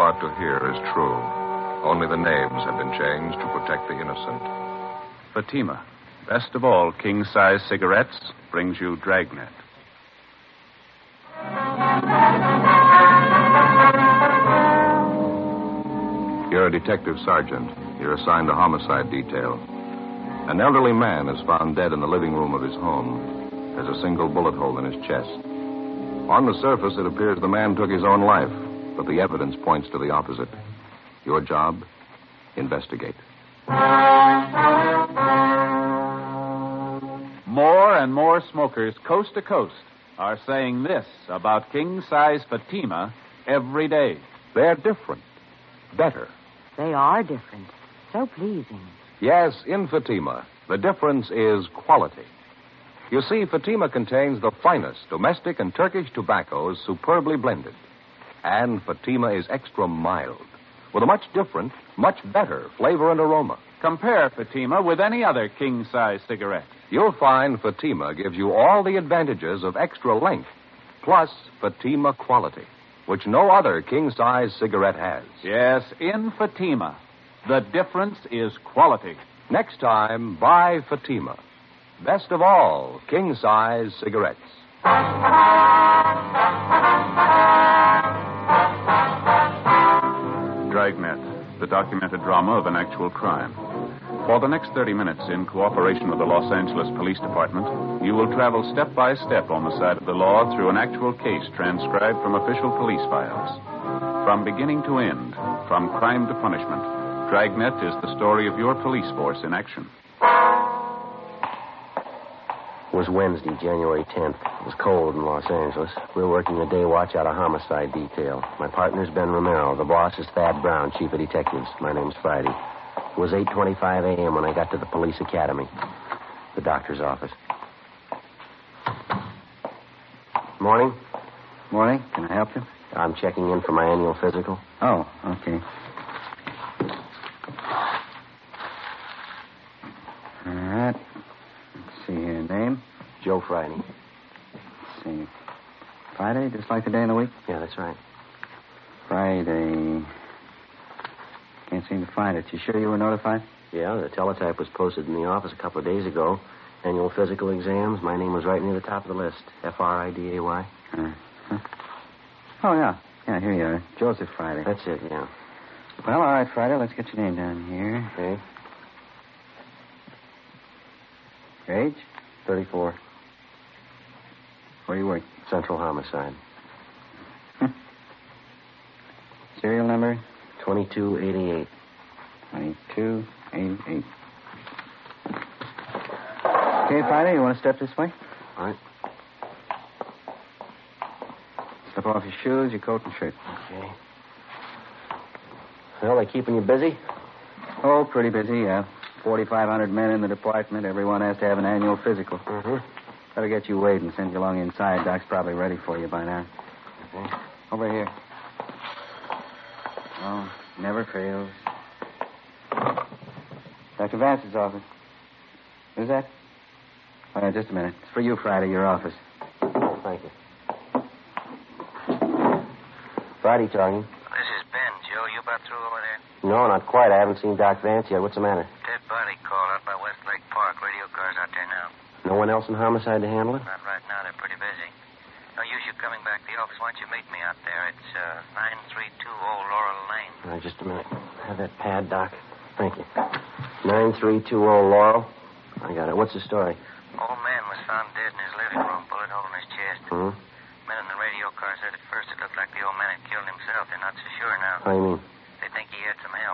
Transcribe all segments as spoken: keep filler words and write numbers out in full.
about to hear is true. Only the names have been changed to protect the innocent. Fatima, best of all king-size cigarettes, brings you Dragnet. You're a detective sergeant. You're assigned to homicide detail. An elderly man is found dead in the living room of his home. There's a single bullet hole in his chest. On the surface, it appears the man took his own life, but the evidence points to the opposite. Your job? Investigate. More and more smokers coast to coast are saying this about king-size Fatima every day. They're different. Better. They are different. So pleasing. Yes, in Fatima, the difference is quality. You see, Fatima contains the finest domestic and Turkish tobaccos superbly blended. And Fatima is extra mild, with a much different, much better flavor and aroma. Compare Fatima with any other king-size cigarette. You'll find Fatima gives you all the advantages of extra length, plus Fatima quality, which no other king-size cigarette has. Yes, in Fatima, the difference is quality. Next time, buy Fatima. Best of all, king-size cigarettes. Dragnet, the documented drama of an actual crime. For the next thirty minutes, in cooperation with the Los Angeles Police Department, you will travel step by step on the side of the law through an actual case transcribed from official police files. From beginning to end, from crime to punishment, Dragnet is the story of your police force in action. It was Wednesday, January tenth. It was cold in Los Angeles. We were working the day watch out of homicide detail. My partner's Ben Romero. The boss is Thad Brown, chief of detectives. My name's Friday. It was eight twenty-five a.m. when I got to the police academy, the doctor's office. Morning. Morning. Can I help you? I'm checking in for my annual physical. Oh, okay. All right. Let's see here. Name? Joe Friday. Let's see. Friday, just like the day in the week? Yeah, that's right. Friday. Can't seem to find it. You sure you were notified? Yeah, the teletype was posted in the office a couple of days ago. Annual physical exams. My name was right near the top of the list. F R I D A Y. Uh-huh. Oh, yeah. Yeah, here you are. Joseph Friday. That's it, yeah. Well, all right, Friday. Let's get your name down here. Okay. Your age? thirty-four. Where do you work? Central Homicide. Serial number? twenty-two eighty-eight. twenty-two eighty-eight. Okay, Friday, you want to step this way? All right. Slip off your shoes, your coat, and shirt. Okay. Well, they keeping you busy? Oh, pretty busy, yeah. forty-five hundred men in the department. Everyone has to have an annual physical. Mm-hmm. Better get you weighed and send you along inside. Doc's probably ready for you by now. Okay. Over here. Oh, never fails. Doctor Vance's office. Who's that? Oh, yeah, just a minute. It's for you, Friday, your office. Oh, thank you. Friday talking. This is Ben, Joe. You about through over there? No, not quite. I haven't seen Doc Vance yet. What's the matter? Dead body call out by Westlake Park. Radio car's out there now. No one else in homicide to handle it? Not right now. They're pretty busy. No use you coming back to the office. Why don't you meet me out there? It's uh, nine three two Old Laurel Lane. All right, just a minute. Have that pad, Doc. Thank you. nine three two Old Laurel. I got it. What's the story? Old man was found dead in his living room, bullet hole in his chest. Hmm? Men in the radio car said at first it looked like the old man had killed himself. They're not so sure now. How do you mean? They think he had some help.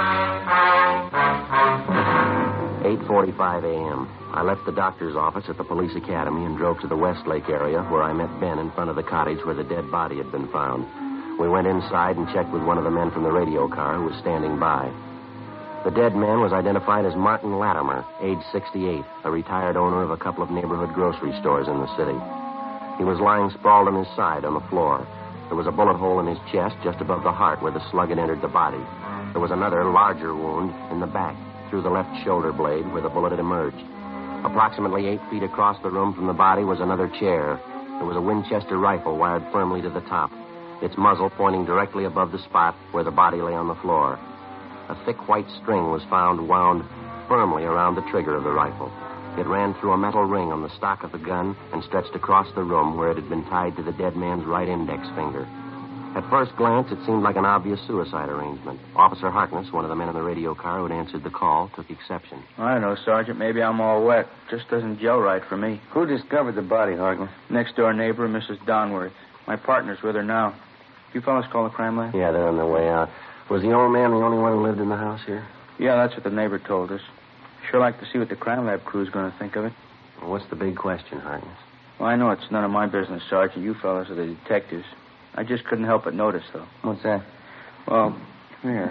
eight forty-five a.m. I left the doctor's office at the police academy and drove to the Westlake area where I met Ben in front of the cottage where the dead body had been found. We went inside and checked with one of the men from the radio car who was standing by. The dead man was identified as Martin Latimer, age sixty-eight, a retired owner of a couple of neighborhood grocery stores in the city. He was lying sprawled on his side on the floor. There was a bullet hole in his chest just above the heart where the slug had entered the body. There was another, larger wound in the back, through the left shoulder blade where the bullet had emerged. Approximately eight feet across the room from the body was another chair. There was a Winchester rifle wired firmly to the top. its muzzle pointing directly above the spot where the body lay on the floor. A thick white string was found wound firmly around the trigger of the rifle. It ran through a metal ring on the stock of the gun and stretched across the room where it had been tied to the dead man's right index finger. At first glance, it seemed like an obvious suicide arrangement. Officer Harkness, one of the men in the radio car who had answered the call, took exception. I don't know, Sergeant. Maybe I'm all wet. Just doesn't gel right for me. Who discovered the body, Harkness? Next door neighbor, Missus Donworth. My partner's with her now. You fellas call the crime lab? Yeah, they're on their way out. Was the old man the only one who lived in the house here? Yeah, that's what the neighbor told us. Sure like to see what the crime lab crew's going to think of it. Well, what's the big question, Harkness? Well, I know it's none of my business, Sergeant. You fellas are the detectives. I just couldn't help but notice, though. What's that? Well, here.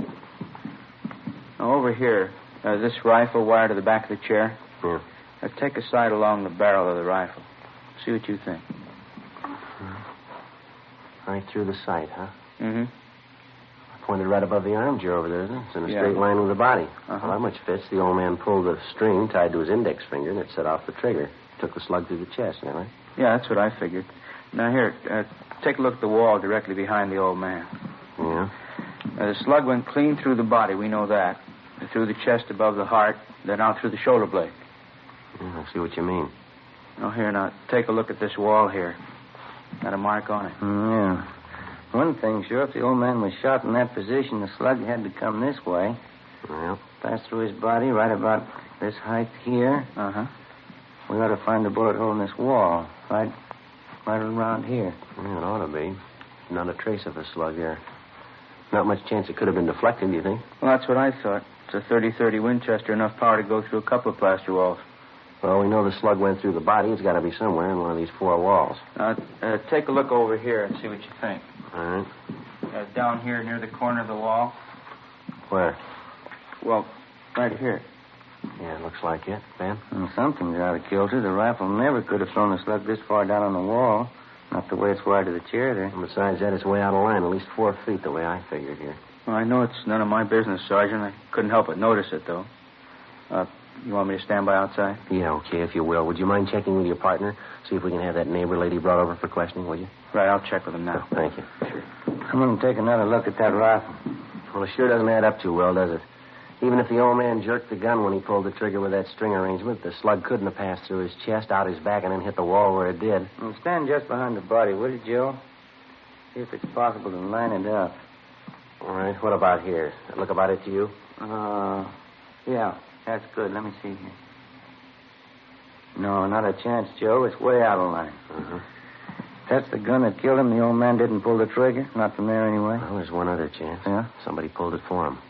Now, over here, uh, this rifle wired to the back of the chair. Yeah. Now, take a sight along the barrel of the rifle. See what you think. Right through the sight, huh? Mm-hmm. Pointed right above the arm over there, isn't it? It's in a Yeah. straight line with the body. Uh-huh. Well, that much fits. The old man pulled the string tied to his index finger, and it set off the trigger. Took the slug through the chest, isn't it? Yeah, that's what I figured. Now, here, uh, take a look at the wall directly behind the old man. Yeah. Uh, the slug went clean through the body, we know that. Through the chest above the heart, then out through the shoulder blade. yeah I see what you mean. Now, here, now, take a look at this wall here. Got a mark on it. Yeah. One thing, sure, if the old man was shot in that position, the slug had to come this way. Well, Pass through his body right about this height here. Uh-huh. We ought to find the bullet hole in this wall. Right, right around here. yeah, it ought to be. Not a trace of a slug here. Not much chance it could have been deflected, do you think? Well, that's what I thought. It's a thirty thirty Winchester, enough power to go through a couple of plaster walls. Well, we know the slug went through the body. It's got to be somewhere in one of these four walls. Now, uh, take a look over here and see what you think. All right. Uh, down here near the corner of the wall. Where? Well, right here. Yeah, it looks like it. Ben? Well, something's out of kilter. The rifle never could have thrown the slug this far down on the wall. Not the way it's wired to the chair there. And besides that, it's way out of line, at least four feet the way I figured here. Well, I know it's none of my business, Sergeant. I couldn't help but notice it, though. Uh, you want me to stand by outside? Yeah, okay, if you will. Would you mind checking with your partner? See if we can have that neighbor lady brought over for questioning, would you? Right, I'll check with him now. Thank you. Sure. I'm going to take another look at that rifle. Well, it sure doesn't add up too well, does it? Even if the old man jerked the gun when he pulled the trigger with that string arrangement, the slug couldn't have passed through his chest, out his back, and then hit the wall where it did. Well, stand just behind the body, will you, Joe? See if it's possible to line it up. All right, what about here? That look about it to you? Uh, yeah, that's good. Let me see here. No, not a chance, Joe. It's way out of line. Uh-huh. That's the gun that killed him. The old man didn't pull the trigger. Not from there, anyway. Well, there's one other chance. Yeah? Somebody pulled it for him.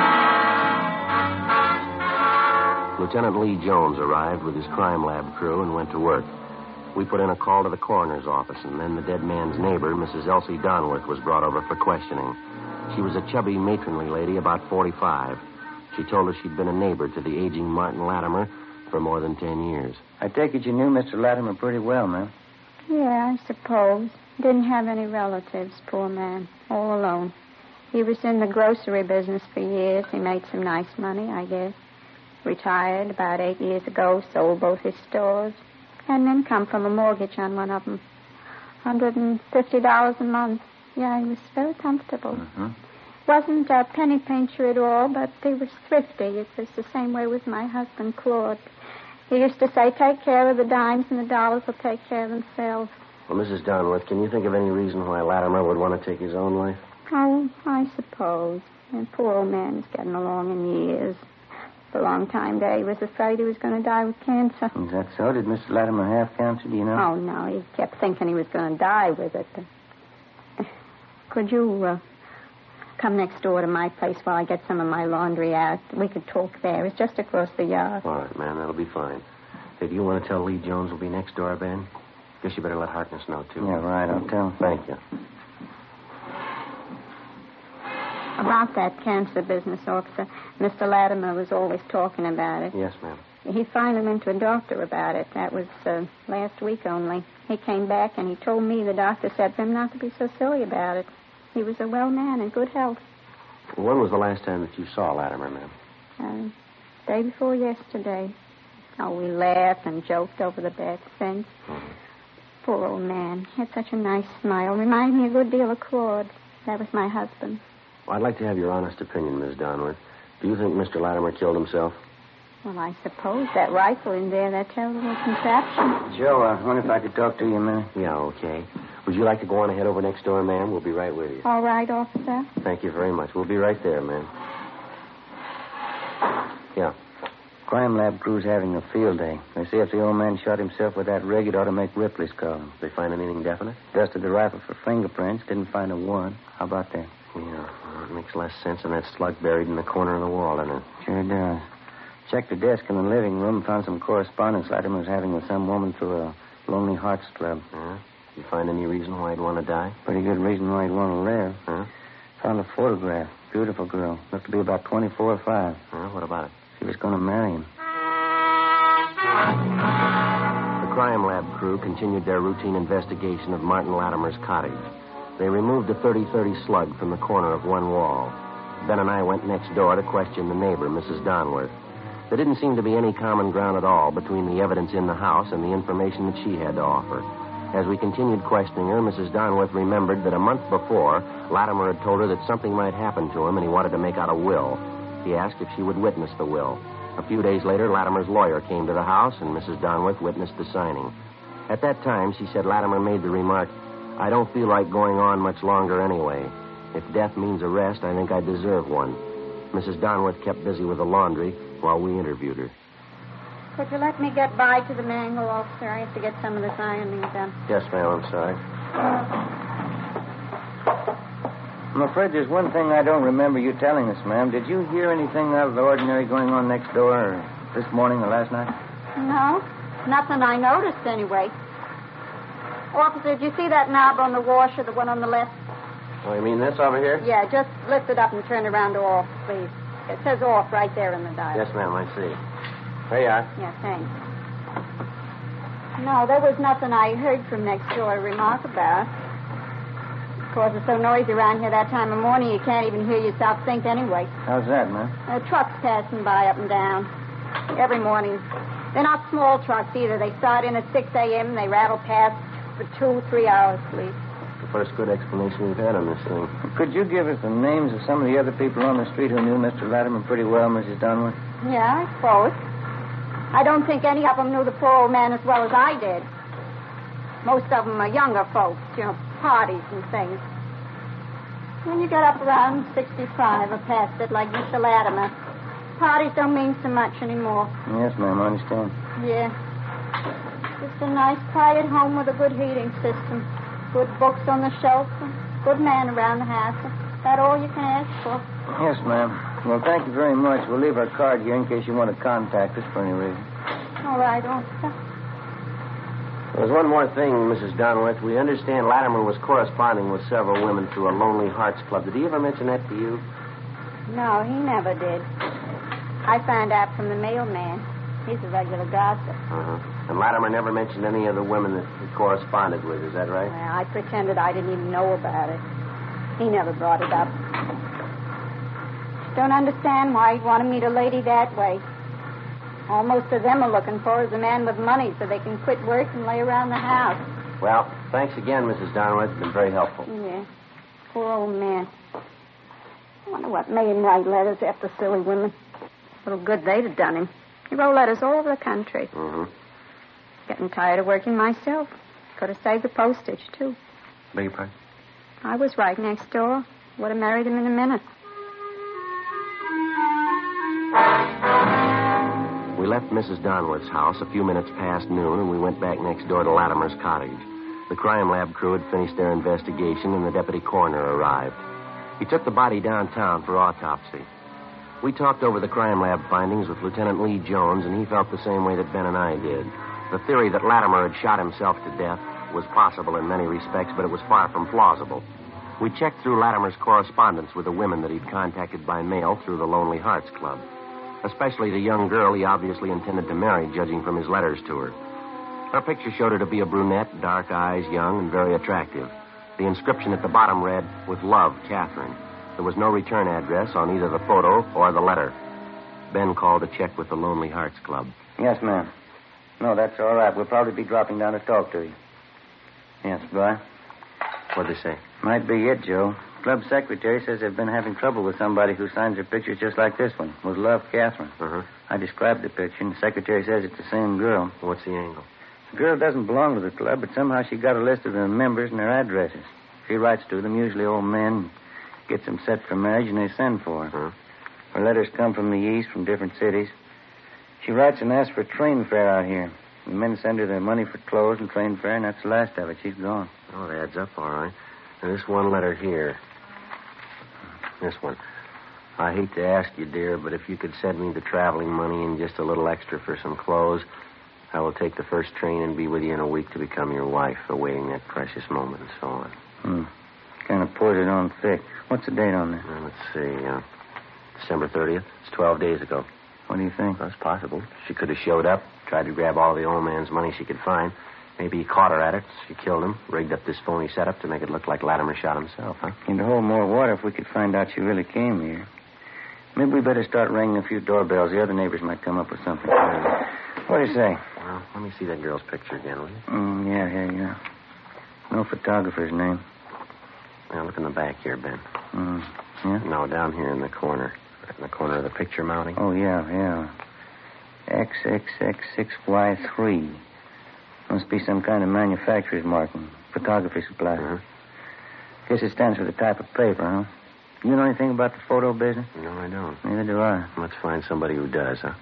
Lieutenant Lee Jones arrived with his crime lab crew and went to work. We put in a call to the coroner's office, and then the dead man's neighbor, Missus Elsie Donworth, was brought over for questioning. She was a chubby, matronly lady, about forty-five. She told us she'd been a neighbor to the aging Martin Latimer for more than ten years. I take it you knew Mister Latimer pretty well, ma'am. Yeah, I suppose. Didn't have any relatives, poor man. All alone. He was in the grocery business for years. He made some nice money, I guess. Retired about eight years ago, sold both his stores. Had an income from a mortgage on one of them. one hundred fifty dollars a month. Yeah, he was very comfortable. Mm-hmm. Wasn't a penny pincher at all, but he was thrifty. It was the same way with my husband, Claude. He used to say, take care of the dimes and the dollars will take care of themselves. Well, Missus Donworth, can you think of any reason why Latimer would want to take his own life? Oh, I suppose. And poor old man is getting along in years. For a long time there, he was afraid he was going to die with cancer. Is that so? Did Mister Latimer have cancer, do you know? Oh, no, he kept thinking he was going to die with it. Could you uh, come next door to my place while I get some of my laundry out? We could talk there. It's just across the yard. All right, man, that'll be fine. Hey, do you want to tell Lee Jones will be next door, Ben? Guess you better let Harkness know, too. Yeah, right. I'll tell him. Thank you. About that cancer business, officer, Mister Latimer was always talking about it. Yes, ma'am. He finally went to a doctor about it. That was uh, last week only. He came back and he told me the doctor said for him not to be so silly about it. He was a well man in good health. When was the last time that you saw Latimer, ma'am? Uh, day before yesterday. Oh, we laughed and joked over the bad things. Mm-hmm. Poor old man. He had such a nice smile. Reminded me a good deal of Claude. That was my husband. Well, I'd like to have your honest opinion, Miss Donworth. Do you think Mister Latimer killed himself? Well, I suppose that rifle in there, that terrible contraption. Joe, I wonder if I could talk to you a minute. Yeah, okay. Would you like to go on ahead over next door, ma'am? We'll be right with you. All right, officer. Thank you very much. We'll be right there, ma'am. Yeah. Crime lab crew's having a field day. They say if the old man shot himself with that rig, it ought to make Ripley's call. They find anything definite? Dusted the rifle for fingerprints. Didn't find a warrant. How about that? Yeah, well, it makes less sense than that slug buried in the corner of the wall, doesn't it? Sure does. Checked the desk in the living room, found some correspondence Latimer was having with some woman through a Lonely Hearts Club. Yeah? You find any reason why he'd want to die? Pretty good reason why he'd want to live. Huh? Found a photograph. Beautiful girl. Looked to be about twenty-four or five. Huh? What about it? She was going to marry him. The crime lab crew continued their routine investigation of Martin Latimer's cottage. They removed a thirty thirty slug from the corner of one wall. Ben and I went next door to question the neighbor, Missus Donworth. There didn't seem to be any common ground at all between the evidence in the house and the information that she had to offer. As we continued questioning her, Missus Donworth remembered that a month before, Latimer had told her that something might happen to him and he wanted to make out a will. He asked if she would witness the will. A few days later, Latimer's lawyer came to the house and Missus Donworth witnessed the signing. At that time, she said Latimer made the remark, "I don't feel like going on much longer anyway. If death means arrest, I think I deserve one." Missus Donworth kept busy with the laundry while we interviewed her. Could you let me get by to the mangle, officer? I have to get some of this ironing done. Yes, ma'am, I'm sorry. I'm afraid there's one thing I don't remember you telling us, ma'am. Did you hear anything out of the ordinary going on next door or this morning or last night? No, nothing I noticed anyway. Officer, did you see that knob on the washer, the one on the left? Oh, you mean this over here? Yeah, just lift it up and turn it around to off, please. It says off right there in the dial. Yes, ma'am, I see. There you are. Yeah, thanks. No, there was nothing I heard from next door to remark about. Of course, it's so noisy around here that time of morning you can't even hear yourself think anyway. How's that, ma'am? Uh, trucks passing by up and down. Every morning. They're not small trucks either. They start in at six a.m. and they rattle past for two, three hours, please. The first good explanation we've had on this thing. Could you give us the names of some of the other people on the street who knew Mister Latimer pretty well, Missus Donworth? Yeah, I suppose. I don't think any of them knew the poor old man as well as I did. Most of them are younger folks, you know, parties and things. When you get up around sixty-five or past it, like Mister Latimer, parties don't mean so much anymore. Yes, ma'am, I understand. Yeah. Just a nice, quiet home with a good heating system. Good books on the shelf. And good man around the house. Is that all you can ask for? Yes, ma'am. Well, thank you very much. We'll leave our card here in case you want to contact us for any reason. All right, officer. There's one more thing, Missus Donworth. We understand Latimer was corresponding with several women through a Lonely Hearts Club. Did he ever mention that to you? No, he never did. I found out from the mailman. He's a regular gossip. Uh-huh. And Latimer never mentioned any of the women that he corresponded with. Is that right? Well, I pretended I didn't even know about it. He never brought it up. Don't understand why he'd want to meet a lady that way. All most of them are looking for is a man with money so they can quit work and lay around the house. Well, thanks again, Missus Donworth. It's been very helpful. Yeah. Poor old man. I wonder what made him write letters after silly women. Little good they'd have done him. He wrote letters all over the country. Mm-hmm. Getting tired of working myself. Could have saved the postage, too. Beg your pardon? I was right next door. Would have married him in a minute. We left Missus Donworth's house a few minutes past noon, and we went back next door to Latimer's cottage. The crime lab crew had finished their investigation, and the deputy coroner arrived. He took the body downtown for autopsy. We talked over the crime lab findings with Lieutenant Lee Jones, and he felt the same way that Ben and I did. The theory that Latimer had shot himself to death was possible in many respects, but it was far from plausible. We checked through Latimer's correspondence with the women that he'd contacted by mail through the Lonely Hearts Club, especially the young girl he obviously intended to marry, judging from his letters to her. Her picture showed her to be a brunette, dark eyes, young, and very attractive. The inscription at the bottom read, "With love, Catherine." There was no return address on either the photo or the letter. Ben called to check with the Lonely Hearts Club. Yes, ma'am. No, that's all right. We'll probably be dropping down to talk to you. by. What'd they say? Might be it, Joe. Club secretary says they've been having trouble with somebody who signs their pictures just like this one. Was Love Catherine. Uh-huh. I described the picture, and the secretary says it's the same girl. What's the angle? The girl doesn't belong to the club, but somehow she got a list of the members and their addresses. She writes to them, usually old men, gets them set for marriage, and they send for her. Huh? Her letters come from the east, from different cities. She writes and asks for train fare out here. The men send her their money for clothes and train fare, and that's the last of it. She's gone. Oh, it adds up all right. And this one letter here. This one. I hate to ask you, dear, but if you could send me the traveling money and just a little extra for some clothes, I will take the first train and be with you in a week to become your wife, awaiting that precious moment and so on. Hmm. Kind of poured it on thick. What's the date on there? Well, let's see. Uh, December thirtieth. It's twelve days ago. What do you think? That's possible. She could have showed up, tried to grab all the old man's money she could find. Maybe he caught her at it. She killed him, rigged up this phony setup to make it look like Latimer shot himself, huh? Can hold more water if we could find out she really came here. Maybe we better start ringing a few doorbells. The other neighbors might come up with something. What do you say? Well, let me see that girl's picture again, will you? Mm, yeah, here you are. No photographer's name. Now, look in the back here, Ben. Mm, yeah? No, down here in the corner. Right in the corner of the picture mounting. Oh, yeah, yeah. X X X six Y three. Must be some kind of manufacturer's marking. Photography supply. Uh-huh. Guess it stands for the type of paper, huh? You know anything about the photo business? No, I don't. Neither do I. Let's find somebody who does, huh?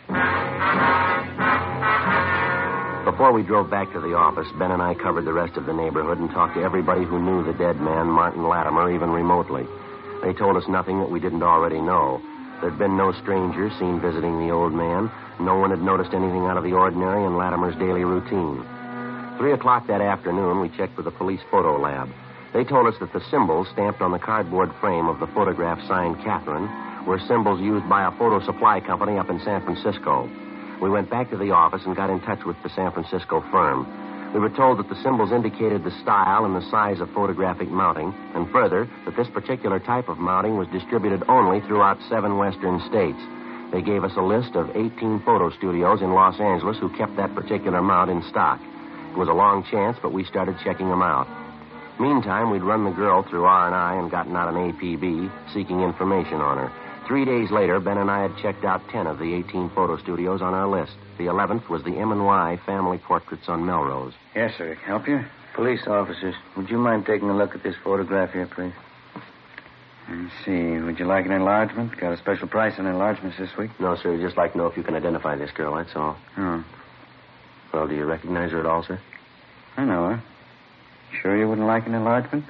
Before we drove back to the office, Ben and I covered the rest of the neighborhood and talked to everybody who knew the dead man, Martin Latimer, even remotely. They told us nothing that we didn't already know. There'd been no strangers seen visiting the old man. No one had noticed anything out of the ordinary in Latimer's daily routine. Three o'clock that afternoon, we checked with the police photo lab. They told us that the symbols stamped on the cardboard frame of the photograph signed Catherine were symbols used by a photo supply company up in San Francisco. We went back to the office and got in touch with the San Francisco firm. We were told that the symbols indicated the style and the size of photographic mounting, and further, that this particular type of mounting was distributed only throughout seven western states. They gave us a list of eighteen photo studios in Los Angeles who kept that particular mount in stock. It was a long chance, but we started checking them out. Meantime, we'd run the girl through R and I and gotten out an A P B, seeking information on her. Three days later, Ben and I had checked out ten of the eighteen photo studios on our list. The eleventh was the M and Y Family Portraits on Melrose. Yes, sir. Help you? Police officers, would you mind taking a look at this photograph here, please? Let's see. Would you like an enlargement? Got a special price on enlargements this week? No, sir. We'd just like to know if you can identify this girl, that's all. Oh. Well, do you recognize her at all, sir? I know her. Sure you wouldn't like an enlargement?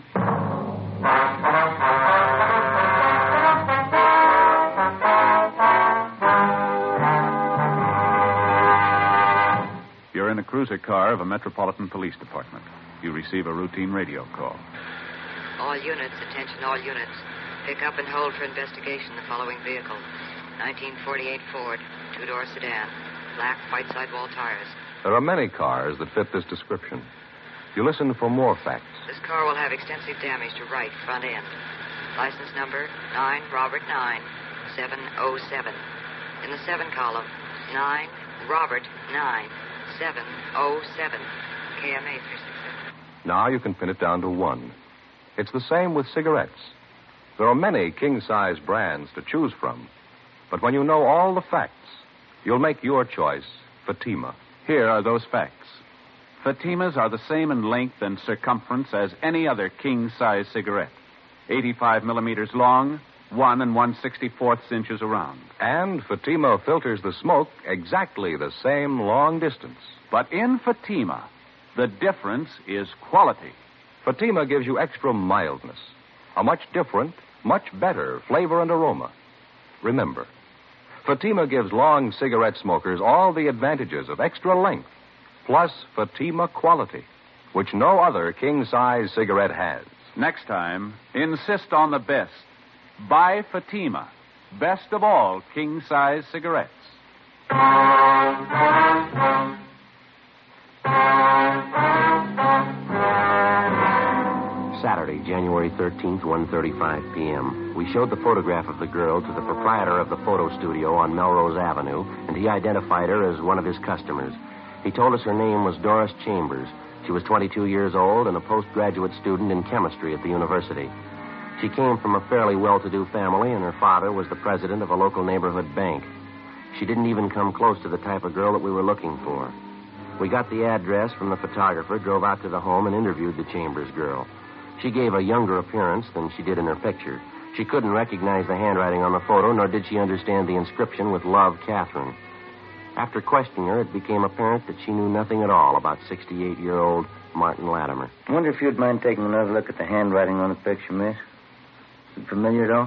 You're in a cruiser car of a Metropolitan Police Department. You receive a routine radio call. All units, attention all units. Pick up and hold for investigation the following vehicle. nineteen forty-eight Ford, two-door sedan, black white sidewall tires. There are many cars that fit this description. You listen for more facts. This car will have extensive damage to right front end. License number nine Robert nine seven oh seven. In the seven column, nine Robert nine seven oh seven. K M A three sixty-seven. Now you can pin it down to one. It's the same with cigarettes. There are many king-size brands to choose from. But when you know all the facts, you'll make your choice Fatima. Here are those facts. Fatimas are the same in length and circumference as any other king-size cigarette. eighty-five millimeters long, one and one sixty-fourths inches around. And Fatima filters the smoke exactly the same long distance. But in Fatima, the difference is quality. Fatima gives you extra mildness, a much different, much better flavor and aroma. Remember, Fatima gives long cigarette smokers all the advantages of extra length, plus Fatima quality, which no other king-size cigarette has. Next time, insist on the best. Buy Fatima, best of all king-size cigarettes. Saturday, January thirteenth, one thirty-five p.m. We showed the photograph of the girl to the proprietor of the photo studio on Melrose Avenue, and he identified her as one of his customers. He told us her name was Doris Chambers. She was twenty-two years old and a postgraduate student in chemistry at the university. She came from a fairly well-to-do family, and her father was the president of a local neighborhood bank. She didn't even come close to the type of girl that we were looking for. We got the address from the photographer, drove out to the home, and interviewed the Chambers girl. She gave a younger appearance than she did in her picture. She couldn't recognize the handwriting on the photo, nor did she understand the inscription with Love, Catherine. After questioning her, it became apparent that she knew nothing at all about sixty-eight-year-old Martin Latimer. I wonder if you'd mind taking another look at the handwriting on the picture, miss. Is it familiar at all?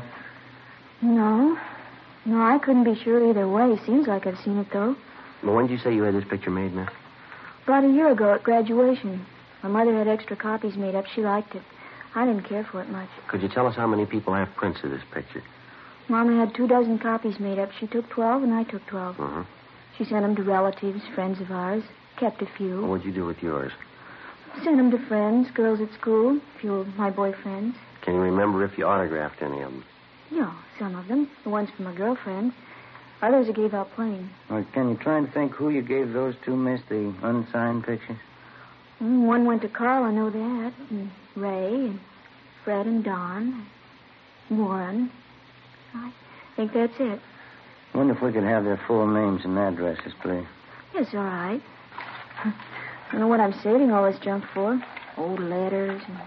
No. No, I couldn't be sure either way. Seems like I've seen it, though. Well, when did you say you had this picture made, miss? About a year ago at graduation. My mother had extra copies made up. She liked it. I didn't care for it much. Could you tell us how many people have prints of this picture? Mama had two dozen copies made up. She took twelve, and I took twelve. Uh-huh. She sent them to relatives, friends of ours. Kept a few. Well, what'd you do with yours? Sent them to friends, girls at school, a few of my boyfriends. Can you remember if you autographed any of them? No, some of them. The ones from my girlfriend. Others I gave out plain. Well, can you try and think who you gave those to, miss, the unsigned pictures? Mm, one went to Carl, I know that. And Ray, and Fred and Don, and Warren. I think that's it. I wonder if we could have their full names and addresses, please. Yes, all right. I don't know what I'm saving all this junk for. Old letters and...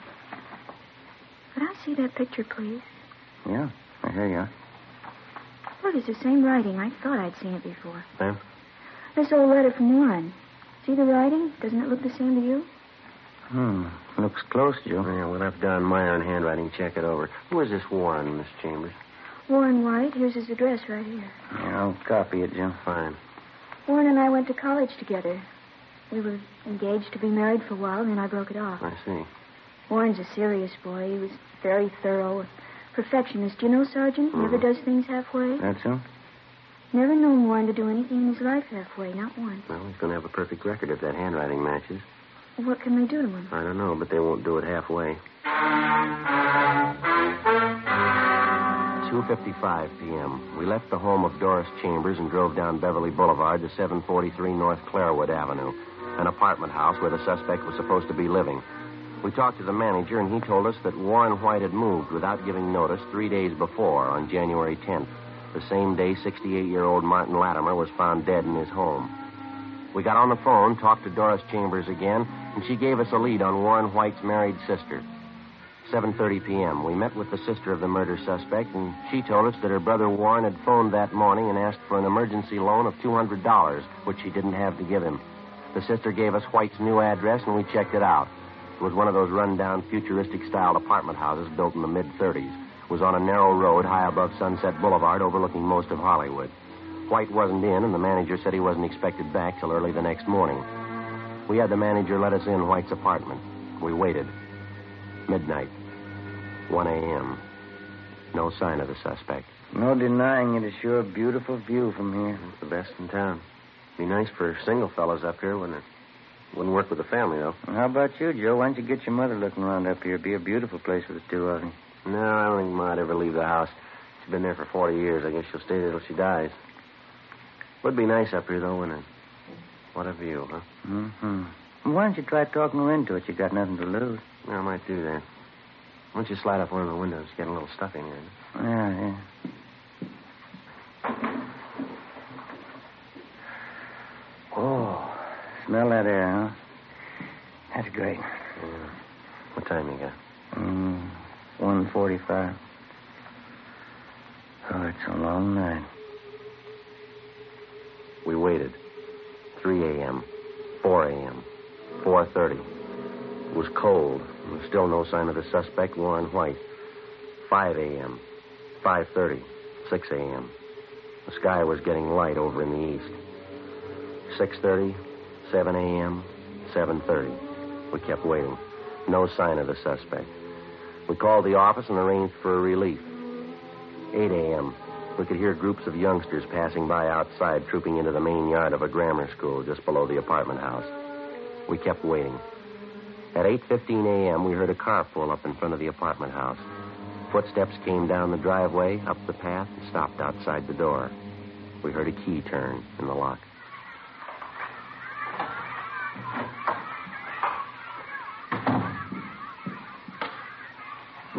Could I see that picture, please? Yeah, I hear you. Look, it's the same writing. I thought I'd seen it before. Ma'am? This old letter from Warren. See the writing? Doesn't it look the same to you? Hmm. Looks close, Joe. Yeah, we'll have Don Meyer in handwriting check it over. Who is this Warren, Miss Chambers? Warren White. Here's his address right here. Yeah, I'll copy it, Jim. Fine. Warren and I went to college together. We were engaged to be married for a while, and then I broke it off. I see. Warren's a serious boy. He was very thorough. Perfectionist. Do you know, Sergeant? Mm-hmm. Never does things halfway. That's so? Never known Warren to do anything in his life halfway, not once. Well, he's going to have a perfect record if that handwriting matches. What can they do to him? I don't know, but they won't do it halfway. two fifty-five p.m. We left the home of Doris Chambers and drove down Beverly Boulevard to seven forty-three North Clairwood Avenue, an apartment house where the suspect was supposed to be living. We talked to the manager, and he told us that Warren White had moved without giving notice three days before, on January tenth, the same day sixty-eight-year-old Martin Latimer was found dead in his home. We got on the phone, talked to Doris Chambers again, and she gave us a lead on Warren White's married sister. seven thirty p.m. We met with the sister of the murder suspect, and she told us that her brother Warren had phoned that morning and asked for an emergency loan of two hundred dollars, which she didn't have to give him. The sister gave us White's new address, and we checked it out. It was one of those run-down, futuristic-styled apartment houses built in the mid-thirties. It was on a narrow road high above Sunset Boulevard overlooking most of Hollywood. White wasn't in, and the manager said he wasn't expected back till early the next morning. We had the manager let us in White's apartment. We waited. Midnight. one a.m. No sign of the suspect. No denying it is sure a beautiful view from here. It's the best in town. Be nice for single fellas up here, wouldn't it? Wouldn't work with the family, though. Well, how about you, Joe? Why don't you get your mother looking around up here? It'd be a beautiful place for the two of you. No, I don't think Ma'd ever leave the house. She's been there for forty years. I guess she'll stay there till she dies. Would be nice up here, though, wouldn't it? What a view, huh? Mm-hmm. Well, why don't you try talking her into it? You got nothing to lose. Yeah, I might do that. Why don't you slide up one of the windows? Get a little stuff in here. Yeah, yeah. Oh, smell that air, huh? That's great. Yeah. What time you got? Mm, one forty-five. Oh, it's a long night. We waited. three a.m., four a.m., four thirty. It was cold. There was still no sign of the suspect, Warren White. five a.m., five thirty, six a.m. The sky was getting light over in the east. six thirty, seven a.m., seven thirty. We kept waiting. No sign of the suspect. We called the office and arranged for a relief. eight a.m. We could hear groups of youngsters passing by outside, trooping into the main yard of a grammar school just below the apartment house. We kept waiting. At eight fifteen a.m., we heard a car pull up in front of the apartment house. Footsteps came down the driveway, up the path, and stopped outside the door. We heard a key turn in the lock.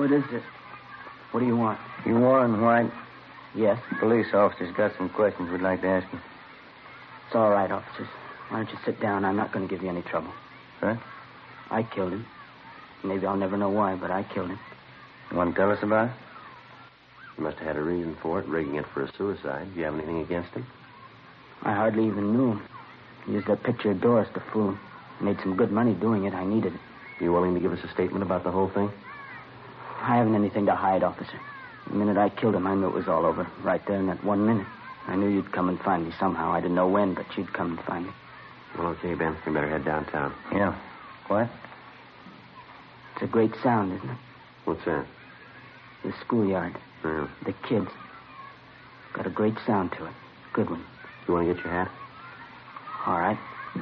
What is it? What do you want? You Warren White? Yes? Police officer's got some questions we'd like to ask you. It's all right, officers. Why don't you sit down? I'm not going to give you any trouble. Huh? I killed him. Maybe I'll never know why, but I killed him. You want to tell us about it? You must have had a reason for it, rigging it for a suicide. Do you have anything against him? I hardly even knew him. He used that picture of Doris to fool him. Made some good money doing it. I needed it. You willing to give us a statement about the whole thing? I haven't anything to hide, officer. The minute I killed him, I knew it was all over. Right there in that one minute. I knew you'd come and find me somehow. I didn't know when, but you'd come and find me. Well, okay, Ben. We better head downtown. Yeah. What? It's a great sound, isn't it? What's that? The schoolyard. Yeah. The kids. Got a great sound to it. Good one. You want to get your hat? All right.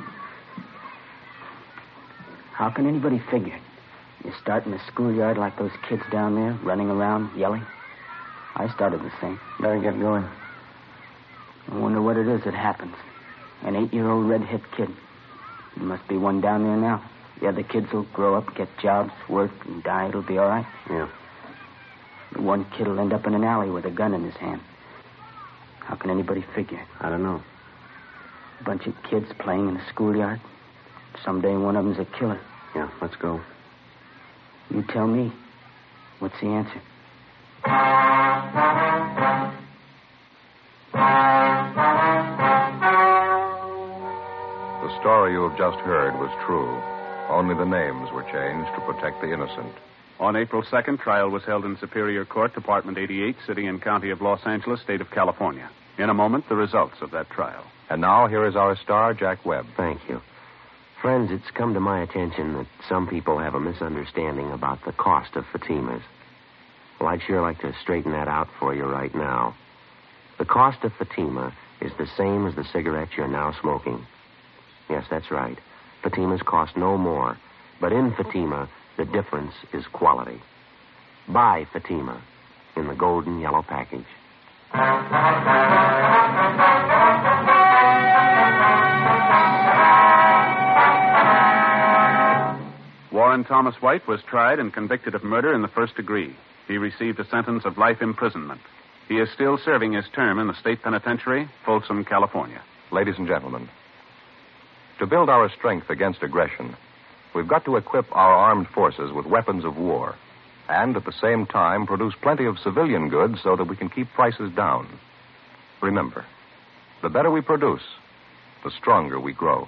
How can anybody figure it? You start in the schoolyard like those kids down there, running around, yelling. I started the same. Better get going. I wonder what it is that happens. An eight-year-old red-hip kid. There must be one down there now. The other kids will grow up, get jobs, work, and die. It'll be all right. Yeah. The one kid will end up in an alley with a gun in his hand. How can anybody figure it? I don't know. A bunch of kids playing in a schoolyard. Someday one of them's a killer. Yeah, let's go. You tell me. What's the answer? The story you have just heard was true. Only the names were changed to protect the innocent. On April second, trial was held in Superior Court, Department eighty-eight, City and County of Los Angeles, State of California. In a moment, the results of that trial. And now, here is our star, Jack Webb. Thank you. Friends, it's come to my attention that some people have a misunderstanding about the cost of Fatimas. Well, I'd sure like to straighten that out for you right now. The cost of Fatima is the same as the cigarettes you're now smoking. Yes, that's right. Fatimas cost no more. But in Fatima, the difference is quality. Buy Fatima in the golden yellow package. Warren Thomas White was tried and convicted of murder in the first degree. He received a sentence of life imprisonment. He is still serving his term in the state penitentiary, Folsom, California. Ladies and gentlemen, to build our strength against aggression, we've got to equip our armed forces with weapons of war and, at the same time, produce plenty of civilian goods so that we can keep prices down. Remember, the better we produce, the stronger we grow.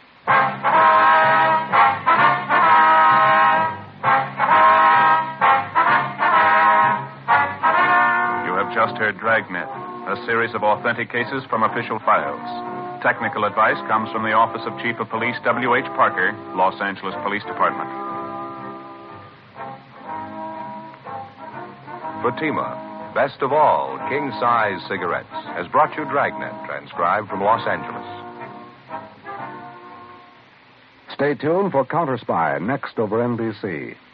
Just heard Dragnet, a series of authentic cases from official files. Technical advice comes from the Office of Chief of Police W H Parker, Los Angeles Police Department. Fatima, best of all king-size cigarettes, has brought you Dragnet, transcribed from Los Angeles. Stay tuned for Counter Spy, next over N B C.